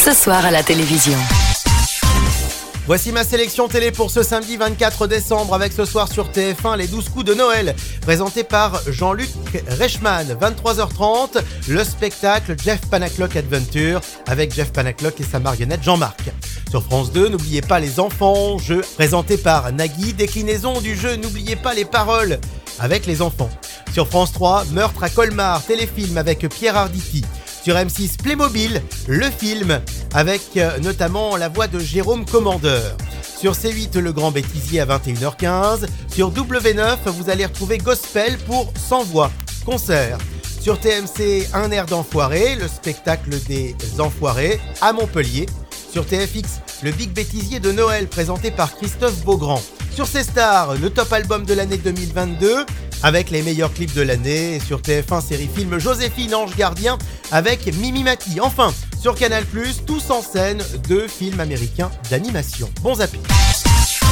ce soir à la télévision. Voici ma sélection télé pour ce samedi 24 décembre avec ce soir sur TF1 les 12 coups de Noël présenté par Jean-Luc Reichmann. 23h30, le spectacle Jeff Panaclock Adventure avec Jeff Panaclock et sa marionnette Jean-Marc. Sur France 2, n'oubliez pas les enfants, jeu présenté par Nagui, déclinaison du jeu N'oubliez pas les paroles avec les enfants. Sur France 3, Meurtre à Colmar, téléfilm avec Pierre Arditi. Sur M6, Playmobil, le film, avec notamment la voix de Jérôme Commandeur. Sur C8, Le Grand Bêtisier à 21h15. Sur W9, vous allez retrouver Gospel pour Sans Voix, concert. Sur TMC, Un air d'enfoiré, le spectacle des enfoirés à Montpellier. Sur TFX, Le Big Bêtisier de Noël, présenté par Christophe Beaugrand. Sur C-Star, le top album de l'année 2022, avec les meilleurs clips de l'année. Et sur TF1 série film Joséphine Ange Gardien avec Mimi Mati. Enfin, sur Canal+, Tous en scène, 2 films américains d'animation. Bon zapping.